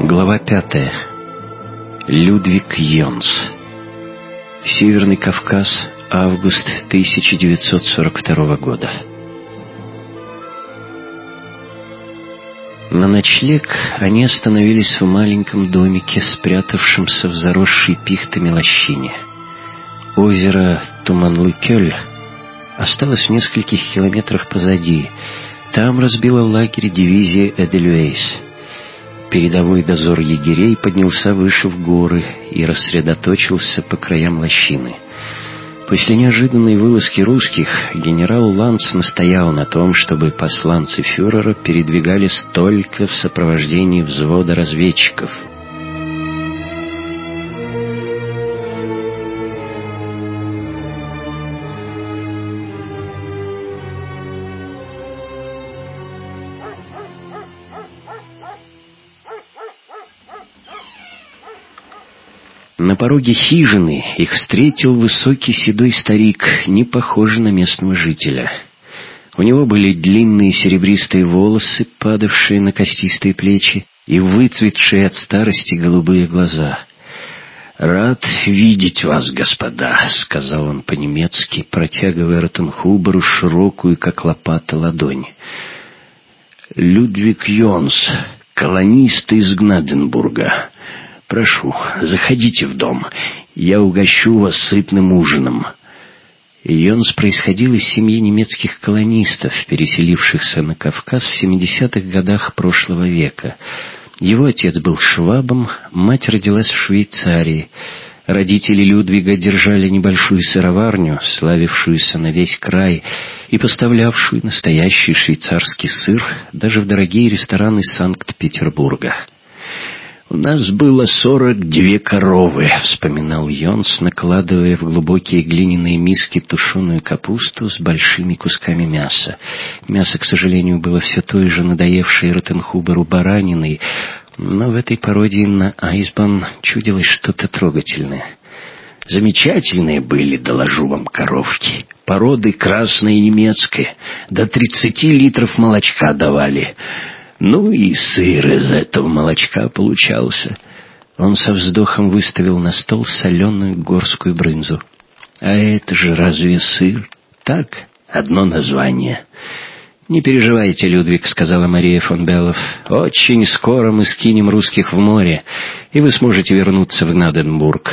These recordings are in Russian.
Глава 5. Людвиг Йонс. Северный Кавказ, август 1942 года. На ночлег они остановились в маленьком домике, спрятавшемся в заросшей пихтами лощине. Озеро Туманлыкёль осталось в нескольких километрах позади. Там разбила лагерь дивизия Эдельвейс. Передовой дозор егерей поднялся выше в горы и рассредоточился по краям лощины. После неожиданной вылазки русских генерал Ланц настоял на том, чтобы посланцы фюрера передвигались только в сопровождении взвода разведчиков. На пороге хижины их встретил высокий седой старик, не похожий на местного жителя. У него были длинные серебристые волосы, падавшие на костистые плечи, и выцветшие от старости голубые глаза. «Рад видеть вас, господа», — сказал он по-немецки, протягивая Ротенхуберу широкую, как лопата, ладонь. «Людвиг Йонс, колонист из Гнаденбурга. Прошу, заходите в дом. Я угощу вас сытным ужином». Йонс происходил из семьи немецких колонистов, переселившихся на Кавказ в 70-х годах прошлого века. Его отец был швабом, мать родилась в Швейцарии. Родители Людвига держали небольшую сыроварню, славившуюся на весь край и поставлявшую настоящий швейцарский сыр даже в дорогие рестораны Санкт-Петербурга. «У нас было 42 коровы», — вспоминал Йонс, накладывая в глубокие глиняные миски тушеную капусту с большими кусками мяса. Мясо, к сожалению, было все той же надоевшей Ротенхуберу бараниной, но в этой пародии на Айсбан чудилось что-то трогательное. «Замечательные были, доложу вам, коровки. Породы красная и немецкая. До 30 литров молочка давали. Ну и сыр из этого молочка получался». Он со вздохом выставил на стол соленую горскую брынзу. «А это же разве сыр? Так, одно название». «Не переживайте, Людвиг», — сказала Мария фон Беллов. «Очень скоро мы скинем русских в море, и вы сможете вернуться в Гнаденбург».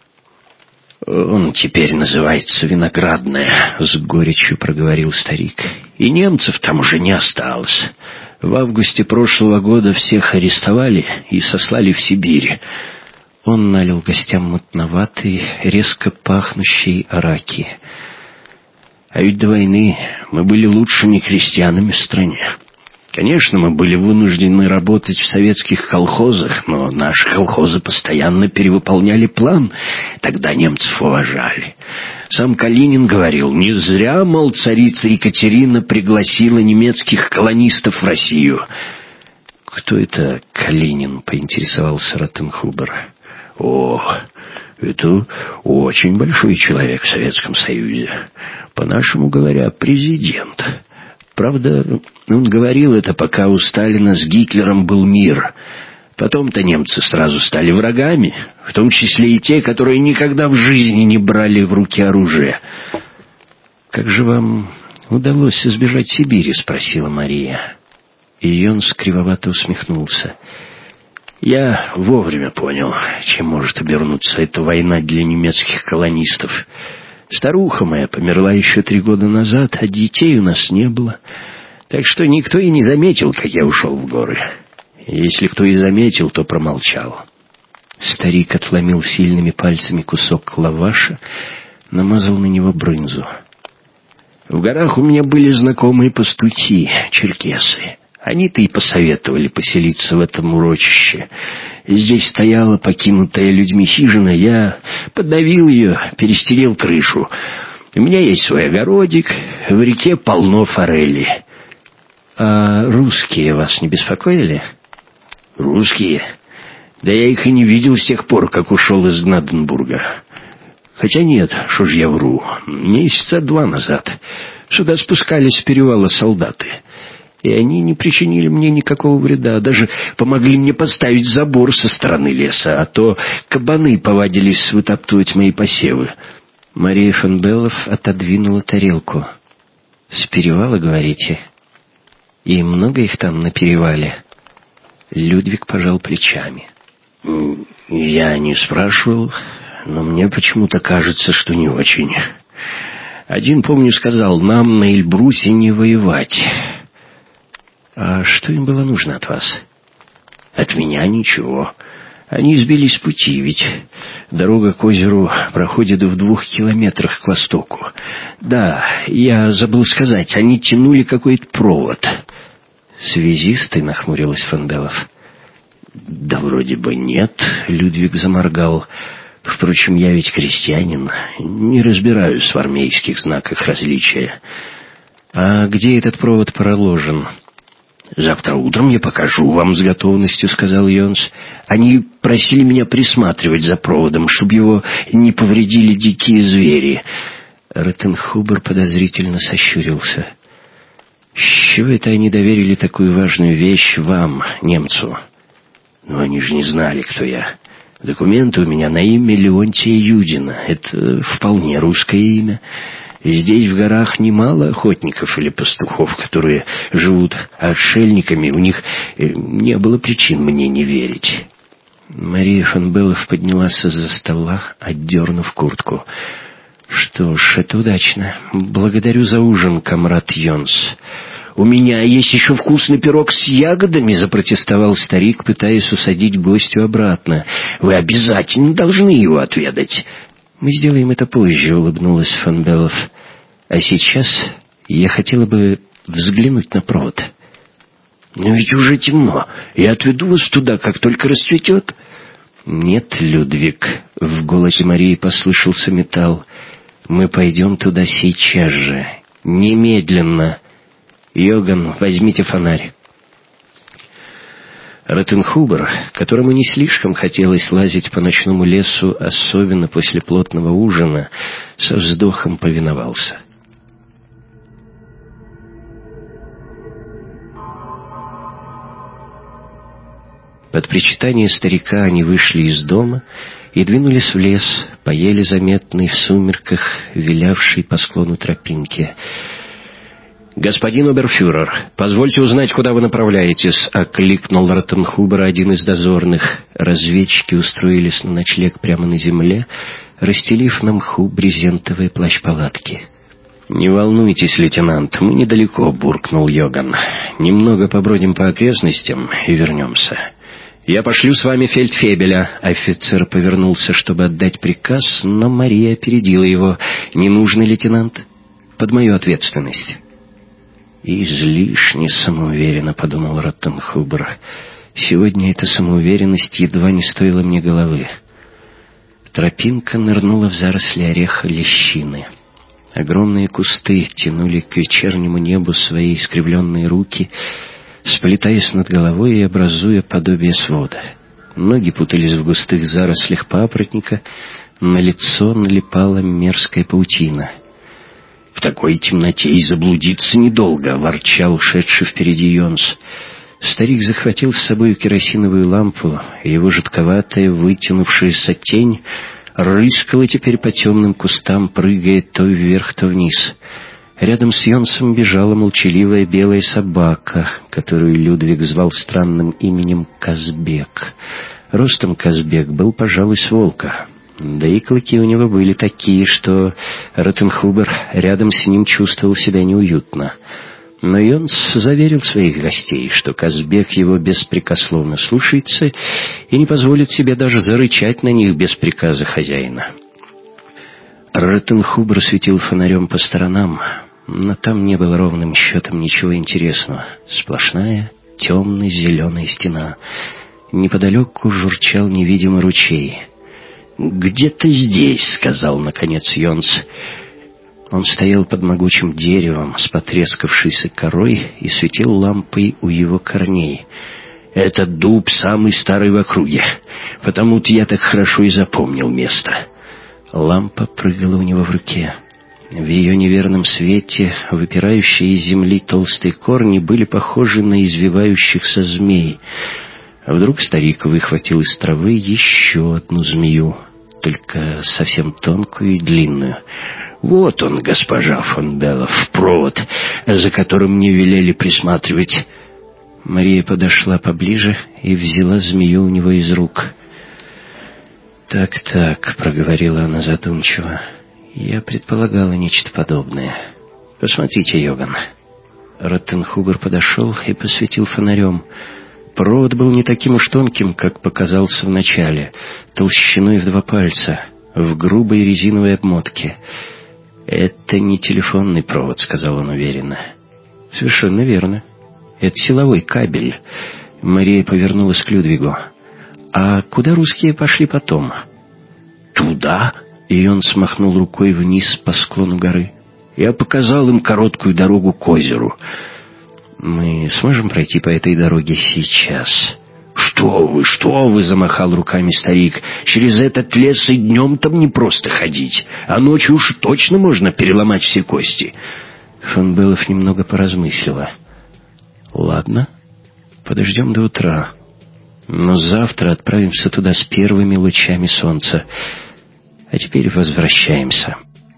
«Он теперь называется Виноградная», — с горечью проговорил старик. «И немцев там уже не осталось. В августе прошлого года всех арестовали и сослали в Сибирь». Он налил гостям мутноватый, резко пахнущий араки. «А ведь до войны мы были лучшими крестьянами в стране. Конечно, мы были вынуждены работать в советских колхозах, но наши колхозы постоянно перевыполняли план. Тогда немцев уважали. Сам Калинин говорил, не зря, мол, царица Екатерина пригласила немецких колонистов в Россию». «Кто это Калинин?» — поинтересовался Ротенхубер. «О, это очень большой человек в Советском Союзе. По-нашему говоря, президент. Правда, он говорил это, пока у Сталина с Гитлером был мир. Потом-то немцы сразу стали врагами, в том числе и те, которые никогда в жизни не брали в руки оружие». «Как же вам удалось избежать Сибири?» — спросила Мария. И Йонс кривовато усмехнулся. «Я вовремя понял, чем может обернуться эта война для немецких колонистов. Старуха моя померла еще 3 года назад, а детей у нас не было. Так что никто и не заметил, как я ушел в горы. Если кто и заметил, то промолчал». Старик отломил сильными пальцами кусок лаваша, намазал на него брынзу. «В горах у меня были знакомые пастухи, черкесы. Они-то и посоветовали поселиться в этом урочище. Здесь стояла покинутая людьми хижина, я подновил ее, перестелил крышу. У меня есть свой огородик, в реке полно форели». «А русские вас не беспокоили?» «Русские? Да я их и не видел с тех пор, как ушел из Гнаденбурга. Хотя нет, что ж я вру, месяца 2 назад. Сюда спускались с перевала солдаты. И они не причинили мне никакого вреда, даже помогли мне поставить забор со стороны леса, а то кабаны повадились вытаптывать мои посевы». Мария фон Беллов отодвинула тарелку. «С перевала, говорите? И много их там на перевале?» Людвиг пожал плечами. «Я не спрашивал, но мне почему-то кажется, что не очень. Один, помню, сказал: нам на Эльбрусе не воевать». «А что им было нужно от вас?» «От меня ничего. Они сбились с пути, ведь дорога к озеру проходит в 2 километрах к востоку. Да, я забыл сказать, они тянули какой-то провод». «Связисты?» — нахмурилась фон Беллов. «Да вроде бы нет», — Людвиг заморгал. «Впрочем, я ведь крестьянин, не разбираюсь в армейских знаках различия». «А где этот провод проложен?» «Завтра утром я покажу вам с готовностью», — сказал Йонс. «Они просили меня присматривать за проводом, чтобы его не повредили дикие звери». Ротенхубер подозрительно сощурился. «С чего это они доверили такую важную вещь вам, немцу?» «Ну, они же не знали, кто я. Документы у меня на имя Леонтия Юдина. Это вполне русское имя. Здесь в горах немало охотников или пастухов, которые живут отшельниками. У них не было причин мне не верить». Мария фон Беллов поднялась из-за стола, отдернув куртку. «Что ж, это удачно. Благодарю за ужин, комрад Йонс». «У меня есть еще вкусный пирог с ягодами», — запротестовал старик, пытаясь усадить гостю обратно. «Вы обязательно должны его отведать». «Мы сделаем это позже», — улыбнулась фон Беллов. «А сейчас я хотела бы взглянуть на провод». «Но ведь уже темно. Я отведу вас туда, как только расцветет». «Нет, Людвиг», — в голосе Марии послышался металл. «Мы пойдем туда сейчас же. Немедленно. Йоган, возьмите фонарь». Ротенхубер, которому не слишком хотелось лазить по ночному лесу, особенно после плотного ужина, со вздохом повиновался. Под причитание старика они вышли из дома и двинулись в лес, по еле заметной в сумерках, вилявшей по склону тропинке. «Господин оберфюрер, позвольте узнать, куда вы направляетесь», — окликнул Ротенхубера один из дозорных. Разведчики устроились на ночлег прямо на земле, расстелив на мху брезентовые плащ-палатки. «Не волнуйтесь, лейтенант, мы недалеко», — буркнул Йоган. «Немного побродим по окрестностям и вернемся». «Я пошлю с вами фельдфебеля». Офицер повернулся, чтобы отдать приказ, но Мария опередила его. «Не нужно, лейтенант. Под мою ответственность». «Излишне самоуверенно», — подумал Ротенхубер. «Сегодня эта самоуверенность едва не стоила мне головы». Тропинка нырнула в заросли ореха лещины. Огромные кусты тянули к вечернему небу свои искривленные руки, сплетаясь над головой и образуя подобие свода. Ноги путались в густых зарослях папоротника, на лицо налипала мерзкая паутина. «В такой темноте и заблудиться недолго», — ворчал шедший впереди Йонс. Старик захватил с собой керосиновую лампу, и его жутковатая, вытянувшаяся тень рыскала теперь по темным кустам, прыгая то вверх, то вниз. Рядом с Йонсом бежала молчаливая белая собака, которую Людвиг звал странным именем Казбек. Ростом Казбек был, пожалуй, с волка. Да и клыки у него были такие, что Ротенхубер рядом с ним чувствовал себя неуютно. Но Йонс заверил своих гостей, что Казбек его беспрекословно слушается и не позволит себе даже зарычать на них без приказа хозяина. Ротенхубер светил фонарем по сторонам, но там не было ровным счетом ничего интересного. Сплошная темно-зеленая стена. Неподалеку журчал невидимый ручей. «Где-то здесь», — сказал наконец Йонс. Он стоял под могучим деревом с потрескавшейся корой и светил лампой у его корней. «Этот дуб самый старый в округе, потому-то я так хорошо и запомнил место». Лампа прыгала у него в руке. В ее неверном свете выпирающие из земли толстые корни были похожи на извивающихся змей. А вдруг старик выхватил из травы еще одну змею, только совсем тонкую и длинную. «Вот он, госпожа фон Беллов, провод, за которым мне велели присматривать». Мария подошла поближе и взяла змею у него из рук. «Так», — проговорила она задумчиво, — «я предполагала нечто подобное. Посмотрите, Йоган». Роттенхубер подошел и посветил фонарем. Провод был не таким уж тонким, как показался вначале, толщиной в 2 пальца, в грубой резиновой обмотке. «Это не телефонный провод», — сказал он уверенно. «Совершенно верно. Это силовой кабель». Мария повернулась к Людвигу. «А куда русские пошли потом?» «Туда?» И он смахнул рукой вниз по склону горы. «Я показал им короткую дорогу к озеру». «Мы сможем пройти по этой дороге сейчас?» Что вы!» — замахал руками старик. «Через этот лес и днем там не просто ходить, а ночью уж точно можно переломать все кости». Фон Беллов немного поразмыслила. «Ладно, подождем до утра. Но завтра отправимся туда с первыми лучами солнца. А теперь возвращаемся».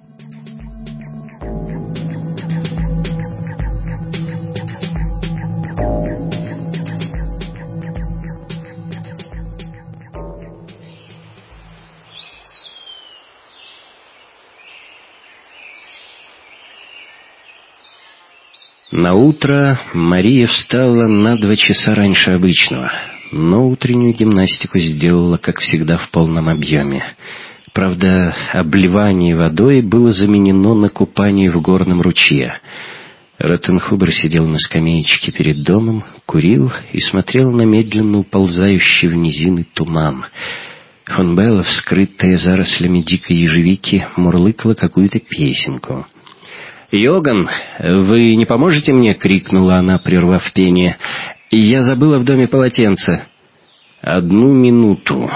На утро Мария встала на 2 часа раньше обычного, но утреннюю гимнастику сделала, как всегда, в полном объеме. Правда, обливание водой было заменено на купание в горном ручье. Роттенхубер сидел на скамеечке перед домом, курил и смотрел на медленно уползающий в низины туман. Фон Беллов, скрытая зарослями дикой ежевики, мурлыкала какую-то песенку. «Йоган, вы не поможете мне?» — крикнула она, прервав пение. «Я забыла в доме полотенце». «1 минуту».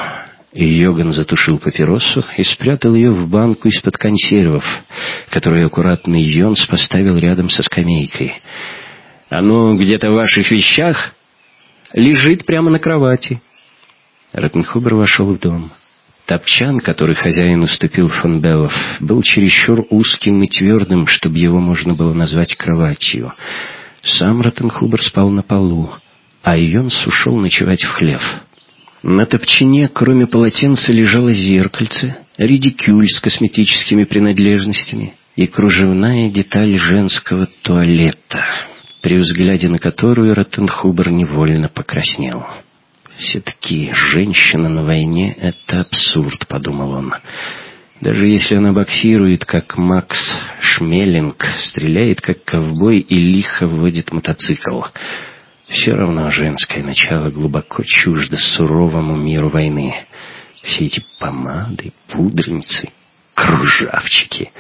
Йоган затушил папиросу и спрятал ее в банку из-под консервов, которую аккуратный Йонс поставил рядом со скамейкой. «Оно где-то в ваших вещах?» «Лежит прямо на кровати». Роттенхубер вошел в дом. Топчан, который хозяин уступил фон Беллов, был чересчур узким и твердым, чтобы его можно было назвать кроватью. Сам Роттенхубер спал на полу, а Йонс ушел ночевать в хлев. На топчине, кроме полотенца, лежало зеркальце, редикюль с косметическими принадлежностями и кружевная деталь женского туалета, при взгляде на которую Роттенхубер невольно покраснел. «Все-таки женщина на войне — это абсурд», — подумал он. «Даже если она боксирует, как Макс Шмелинг, стреляет, как ковбой и лихо водит мотоцикл, все равно женское начало глубоко чуждо суровому миру войны. Все эти помады, пудреницы, кружавчики».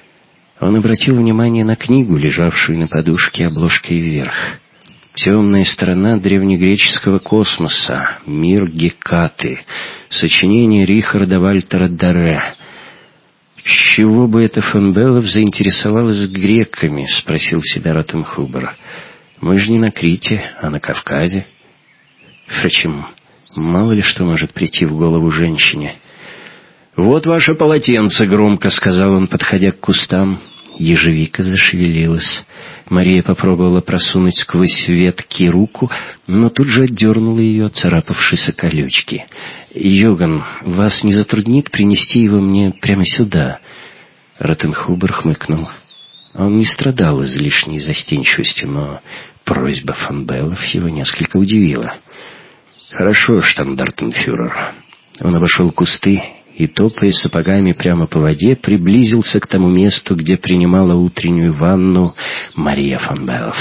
Он обратил внимание на книгу, лежавшую на подушке обложкой вверх. «Темная сторона древнегреческого космоса. Мир Гекаты». Сочинение Рихарда Вальтера Дарре. «С чего бы это фон Беллов заинтересовалась греками?» — спросил себя Роттенхубер. «Мы же не на Крите, а на Кавказе». Впрочем, мало ли что может прийти в голову женщине. «Вот ваше полотенце», — громко сказал он, подходя к кустам. Ежевика зашевелилась. Мария попробовала просунуть сквозь ветки руку, но тут же отдернула ее, царапавшись о колючки. «Йоган, вас не затруднит принести его мне прямо сюда?» Роттенхубер хмыкнул. Он не страдал излишней застенчивостью, но просьба фон Беллов его несколько удивила. «Хорошо, штандартенфюрер». Он обошел кусты и, топая сапогами прямо по воде, приблизился к тому месту, где принимала утреннюю ванну Мария фон Беллов.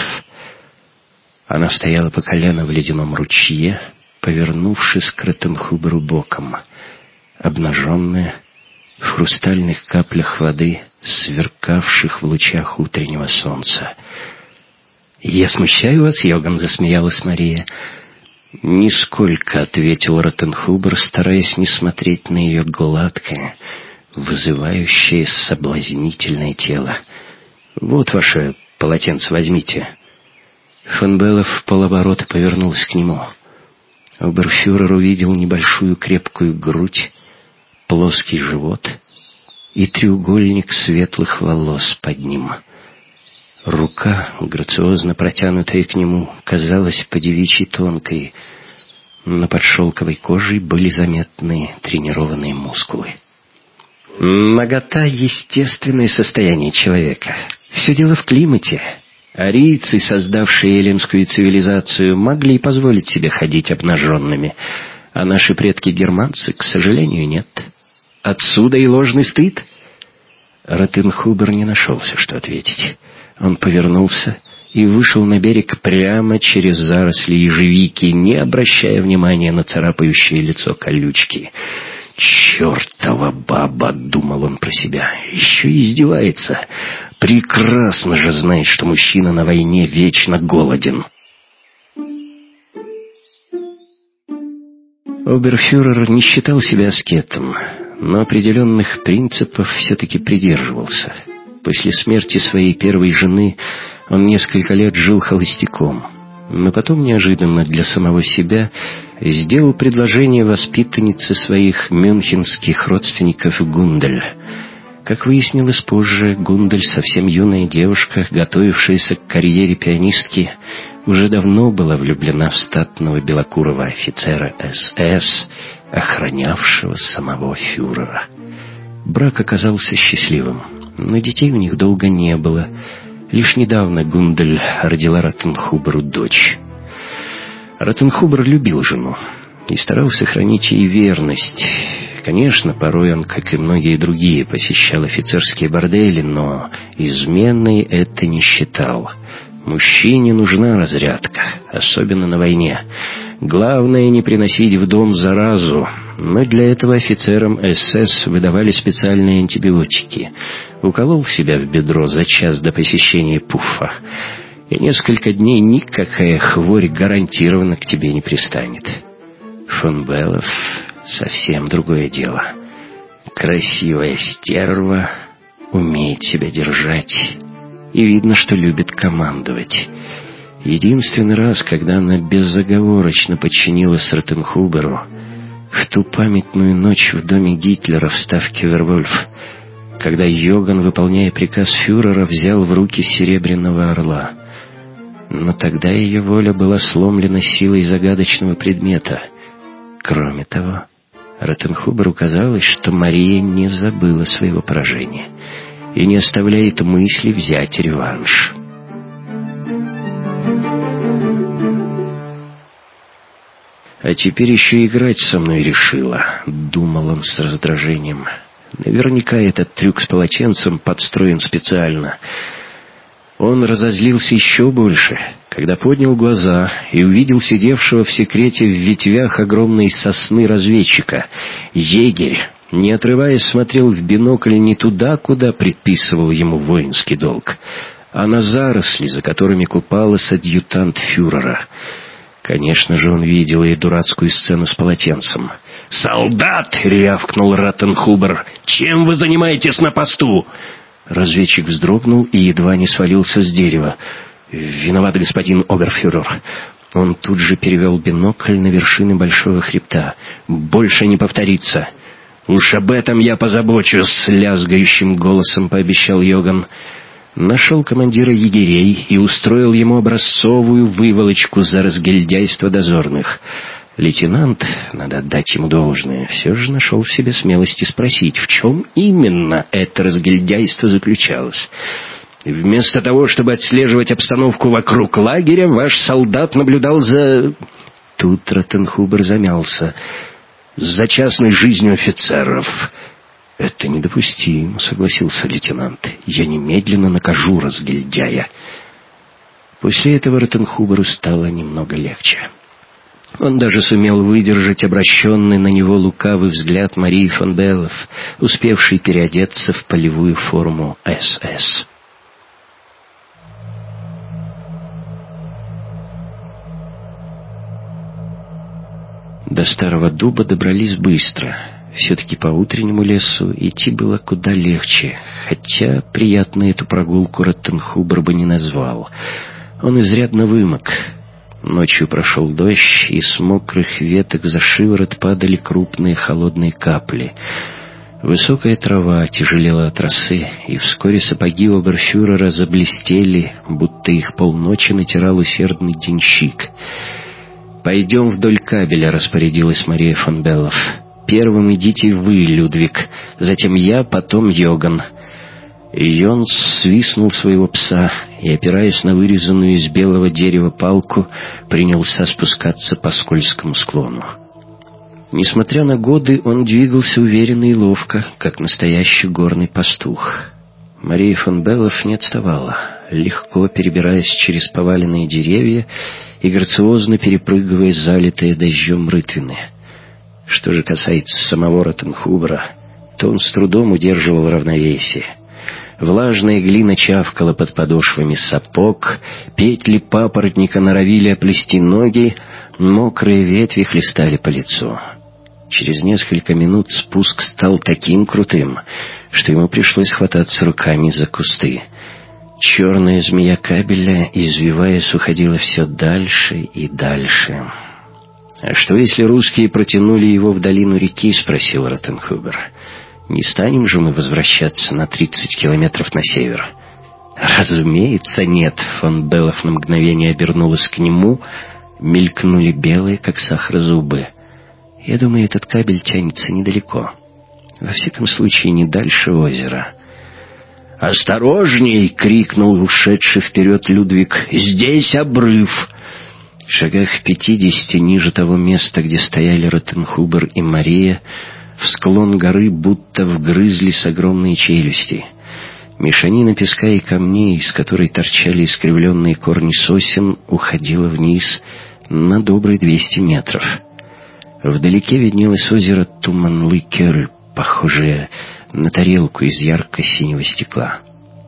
Она стояла по колено в ледяном ручье, повернувшись к Роттенхуберу боком, обнаженная, в хрустальных каплях воды, сверкавших в лучах утреннего солнца. «Я смущаю вас, Йоган?» — засмеялась Мария. «Нисколько», — ответил Роттенхубер, стараясь не смотреть на ее гладкое, вызывающее соблазнительное тело. «Вот ваше полотенце, возьмите». Фон Беллов в полоборота повернулся к нему. Оберфюрер увидел небольшую крепкую грудь, плоский живот и треугольник светлых волос под ним. Рука, грациозно протянутая к нему, казалась по-девичьи тонкой, но под шелковой кожей были заметны тренированные мускулы. Нагота — естественное состояние человека. Все дело в климате. Арийцы, создавшие эллинскую цивилизацию, могли позволить себе ходить обнаженными, а наши предки-германцы, к сожалению, нет. Отсюда и ложный стыд. Ротенхубер не нашелся, что ответить. Он повернулся и вышел на берег прямо через заросли ежевики, не обращая внимания на царапающее лицо колючки. «Чертова баба!» — думал он про себя. «Еще и издевается. Прекрасно же знает, что мужчина на войне вечно голоден». Оберфюрер не считал себя аскетом, но определенных принципов все-таки придерживался. После смерти своей первой жены он несколько лет жил холостяком, но потом неожиданно для самого себя сделал предложение воспитаннице своих мюнхенских родственников Гундель. Как выяснилось позже, Гундель, совсем юная девушка, готовившаяся к карьере пианистки, уже давно была влюблена в статного белокурого офицера СС, охранявшего самого фюрера. Брак оказался счастливым, но детей у них долго не было. Лишь недавно Гундель родила Ротенхуберу дочь. Ротенхубер любил жену и старался хранить ей верность. Конечно, порой он, как и многие другие, посещал офицерские бордели, но изменой это не считал. Мужчине нужна разрядка, особенно на войне. Главное — не приносить в дом заразу, но для этого офицерам СС выдавали специальные антибиотики. Уколол себя в бедро за час до посещения пуфа, и несколько дней никакая хворь гарантированно к тебе не пристанет. Фон Беллов — совсем другое дело. Красивая стерва, умеет себя держать, и видно, что любит командовать. Единственный раз, когда она безоговорочно подчинилась Ротенхуберу, в ту памятную ночь в доме Гитлера в ставке Вервольф, когда Йоган, выполняя приказ фюрера, взял в руки Серебряного Орла. Но тогда ее воля была сломлена силой загадочного предмета. Кроме того, Ротенхуберу казалось, что Мария не забыла своего поражения и не оставляет мысли взять реванш. «А теперь еще играть со мной решила», — думал он с раздражением. «Наверняка этот трюк с полотенцем подстроен специально». Он разозлился еще больше, когда поднял глаза и увидел сидевшего в секрете в ветвях огромной сосны разведчика. Егерь, не отрываясь, смотрел в бинокль не туда, куда предписывал ему воинский долг, а на заросли, за которыми купалась адъютант фюрера. Конечно же, он видел и дурацкую сцену с полотенцем. «Солдат!» — рявкнул Ротенхубер. «Чем вы занимаетесь на посту?» Разведчик вздрогнул и едва не свалился с дерева. «Виноват, господин оберфюрер». Он тут же перевел бинокль на вершины большого хребта. «Больше не повторится». «Уж об этом я позабочусь», — лязгающим голосом пообещал Йоган. Нашел командира егерей и устроил ему образцовую выволочку за разгильдяйство дозорных. Лейтенант, надо отдать ему должное, все же нашел в себе смелости спросить, в чем именно это разгильдяйство заключалось. «Вместо того, чтобы отслеживать обстановку вокруг лагеря, ваш солдат наблюдал за...» Тут Ротенхубер замялся. «За частной жизнью офицеров». «Это недопустимо», — согласился лейтенант. «Я немедленно накажу разгильдяя». После этого Ротенхуберу стало немного легче. Он даже сумел выдержать обращенный на него лукавый взгляд Марии фон Беллов, успевшей переодеться в полевую форму СС. До Старого Дуба добрались быстро. Все-таки по утреннему лесу идти было куда легче, хотя приятной эту прогулку Роттенхубер бы не назвал. Он изрядно вымок. Ночью прошел дождь, и с мокрых веток за шиворот падали крупные холодные капли. Высокая трава тяжелела от росы, и вскоре сапоги оберфюрера заблестели, будто их полночи натирал усердный денщик. «Пойдем вдоль кабеля», — распорядилась Мария фон Беллов. «Первым идите вы, Людвиг, затем я, потом Йоган». Йонс свистнул своего пса и, опираясь на вырезанную из белого дерева палку, принялся спускаться по скользкому склону. Несмотря на годы, он двигался уверенно и ловко, как настоящий горный пастух. Мария фон Беллов не отставала, легко перебираясь через поваленные деревья и грациозно перепрыгивая залитые дождем рытвины. Что же касается самого Роттенхубера, то он с трудом удерживал равновесие. Влажная глина чавкала под подошвами сапог, петли папоротника норовили оплести ноги, мокрые ветви хлестали по лицу. Через несколько минут спуск стал таким крутым, что ему пришлось хвататься руками за кусты. Черная змея кабеля, извиваясь, уходила все дальше и дальше. «А что, если русские протянули его в долину реки?» — спросил Роттенхубер. «Не станем же мы возвращаться на 30 километров на север?» «Разумеется, нет!» — фон Беллов на мгновение обернулась к нему. Мелькнули белые, как сахар, зубы. «Я думаю, этот кабель тянется недалеко. Во всяком случае, не дальше озера». «Осторожней!» — крикнул ушедший вперед Людвиг. «Здесь обрыв!» В шагах в 50 ниже того места, где стояли Роттенхубер и Мария, в склон горы будто вгрызлись огромные челюсти. Мешанина песка и камней, из которой торчали искривленные корни сосен, уходила вниз на добрые 200 метров. Вдалеке виднелось озеро Туманлыкер, похожее на тарелку из ярко-синего стекла.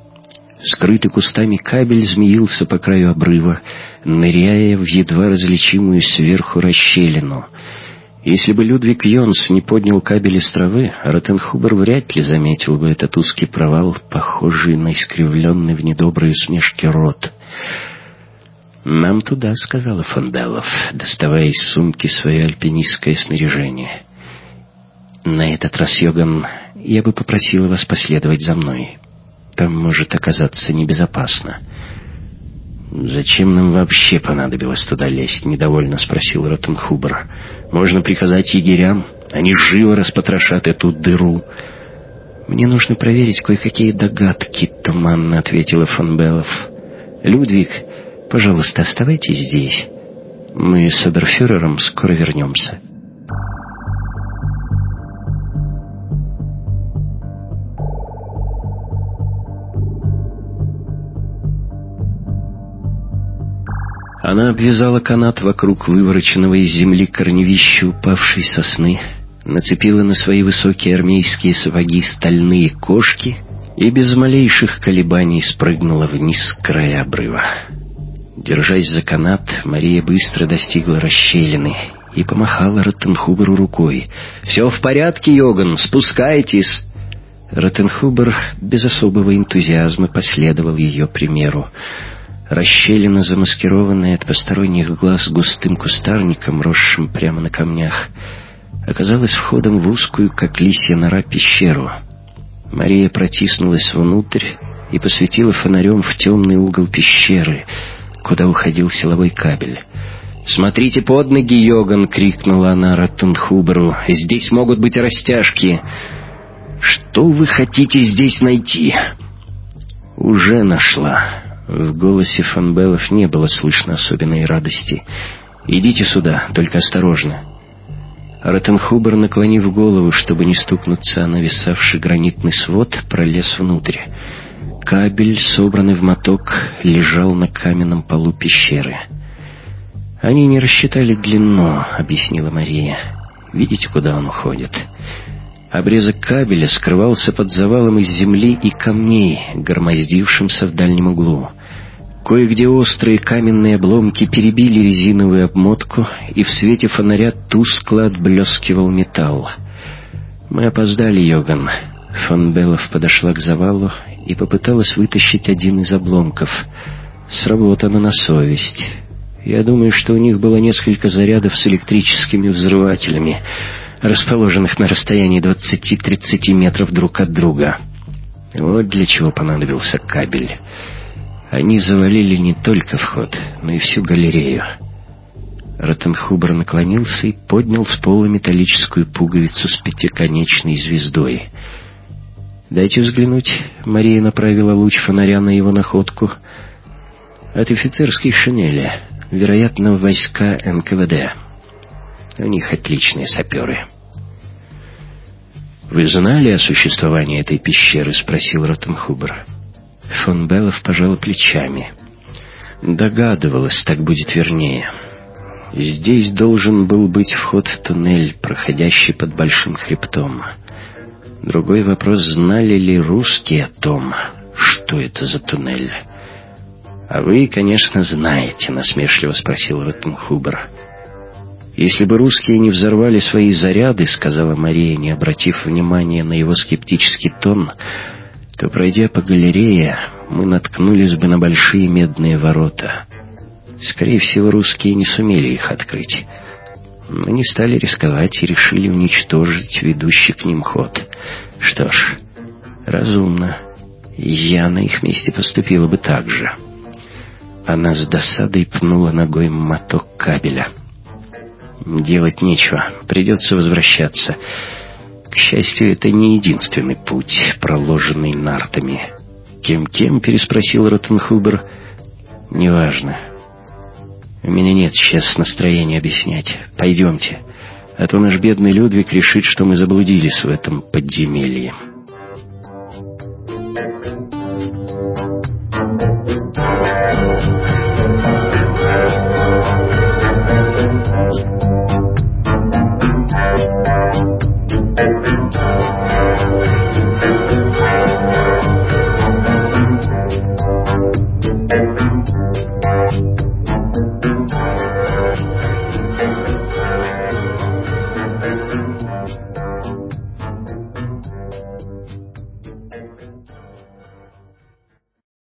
Скрытый кустами кабель змеился по краю обрыва, ныряя в едва различимую сверху расщелину. Если бы Людвиг Йонс не поднял кабель из травы, Роттенхубер вряд ли заметил бы этот узкий провал, похожий на искривленный в недоброй усмешке рот. «Нам туда», — сказала фон Беллов, доставая из сумки свое альпинистское снаряжение. «На этот раз, Йоган, я бы попросила вас последовать за мной. Там может оказаться небезопасно». «Зачем нам вообще понадобилось туда лезть?» — недовольно спросил Роттенхубер. «Можно приказать егерям, они живо распотрошат эту дыру». «Мне нужно проверить кое-какие догадки», — туманно ответила фон Беллов. «Людвиг, пожалуйста, оставайтесь здесь. Мы с оберфюрером скоро вернемся». Она обвязала канат вокруг вывороченного из земли корневища упавшей сосны, нацепила на свои высокие армейские сапоги стальные кошки и без малейших колебаний спрыгнула вниз с края обрыва. Держась за канат, Мария быстро достигла расщелины и помахала Роттенхуберу рукой. «Все в порядке, Йоган, спускайтесь!» Роттенхубер без особого энтузиазма последовал ее примеру. Расщелина, замаскированная от посторонних глаз густым кустарником, росшим прямо на камнях, оказалась входом в узкую, как лисья нора, пещеру. Мария протиснулась внутрь и посветила фонарем в темный угол пещеры, куда уходил силовой кабель. «Смотрите под ноги, Йоган!» — крикнула она Роттенхуберу. «Здесь могут быть растяжки!» «Что вы хотите здесь найти?» «Уже нашла». В голосе фон Беллов не было слышно особенной радости. «Идите сюда, только осторожно». Роттенхубер, наклонив голову, чтобы не стукнуться о нависавший гранитный свод, пролез внутрь. Кабель, собранный в моток, лежал на каменном полу пещеры. «Они не рассчитали длину», — объяснила Мария. «Видите, куда он уходит?» Обрезок кабеля скрывался под завалом из земли и камней, громоздившимся в дальнем углу. Кое-где острые каменные обломки перебили резиновую обмотку, и в свете фонаря тускло отблескивал металл. Мы опоздали, Йоган. Фон Беллов подошла к завалу и попыталась вытащить один из обломков. Сработано на совесть. Я думаю, что у них было несколько зарядов с электрическими взрывателями, расположенных на расстоянии 20-30 метров друг от друга. Вот для чего понадобился кабель. Они завалили не только вход, но и всю галерею. Ротенхубер наклонился и поднял с пола металлическую пуговицу с пятиконечной звездой. «Дайте взглянуть». Мария направила луч фонаря на его находку. «От офицерской шинели. Вероятно, войска НКВД. У них отличные саперы». «Вы знали о существовании этой пещеры?» — спросил Ротенхубер. Фон Беллов пожала плечами. «Догадывалась, так будет вернее. Здесь должен был быть вход в туннель, проходящий под большим хребтом. Другой вопрос, знали ли русские о том, что это за туннель?» «А вы, конечно, знаете», — насмешливо спросил Ротенхубер. «Если бы русские не взорвали свои заряды, — сказала Мария, не обратив внимания на его скептический тон, — то, пройдя по галерее, мы наткнулись бы на большие медные ворота. Скорее всего, русские не сумели их открыть. Мы не стали рисковать и решили уничтожить ведущий к ним ход. Что ж, разумно. Я на их месте поступила бы так же». Она с досадой пнула ногой моток кабеля. «Делать нечего, придется возвращаться. К счастью, это не единственный путь, проложенный нартами». «Кем-кем?» — переспросил Ротенхубер. «Неважно. У меня нет сейчас настроения объяснять. Пойдемте, а то наш бедный Людвиг решит, что мы заблудились в этом подземелье».